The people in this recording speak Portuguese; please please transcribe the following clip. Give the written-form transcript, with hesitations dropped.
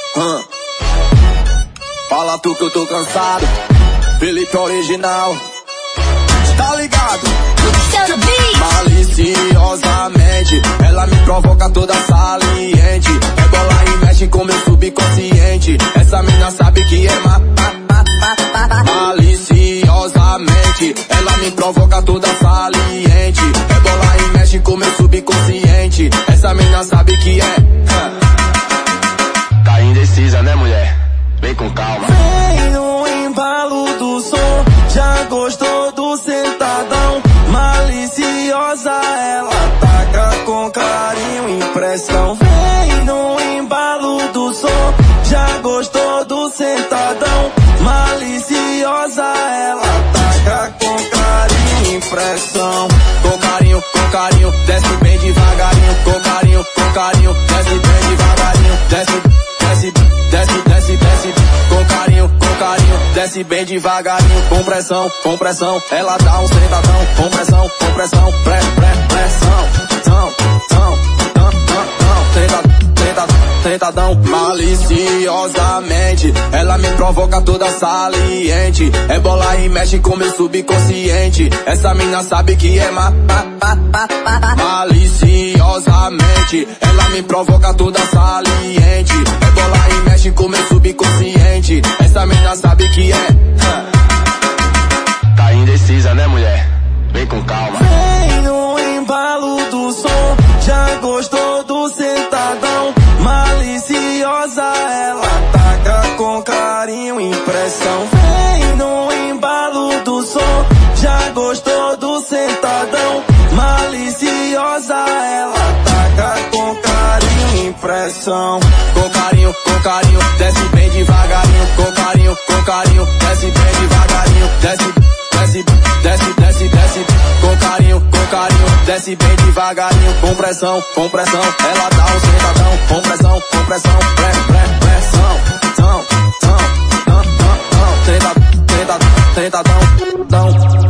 Fala tu que eu tô cansado. Felipe original, tá ligado? Maliciosamente, ela me provoca toda saliente. Rebola e mexe com meu subconsciente. Essa mina sabe que é maliciosamente, ela me provoca toda saliente. Rebola e mexe com meu subconsciente. Essa mina sabe que é. Tá indecisa, né, mulher? Vem com calma. Vem no embalo do som, já gostou do sentadão. Maliciosa, ela taca com carinho e impressão. Vem no embalo do som, já gostou do sentadão. Maliciosa, ela taca com carinho e impressão. Com carinho, desce bem devagarinho. Com carinho, desce bem devagarinho. Desce. Com carinho, desce bem devagarinho. Com pressão, ela dá um sentadão. Com pressão, pressão. Tentadão. Maliciosamente, ela me provoca toda saliente. Rebola e mexe com meu subconsciente. Essa mina sabe que é maliciosamente, ela me provoca toda saliente. Rebola e mexe com meu subconsciente. Essa mina sabe que é. Tá indecisa, né, mulher? Vem com calma. Vem no embalo do som, já gostou do sentadão. Maliciosa, ela taca com carinho e impressão. Vem no embalo do som, já gostou do sentadão. Maliciosa, ela taca com carinho e impressão. Com carinho, desce bem devagarinho. Com carinho, desce bem devagarinho. Desce. Com carinho, desce bem devagarinho. Com pressão, ela dá um sentadão. Com pressão, pressão. Tentadão.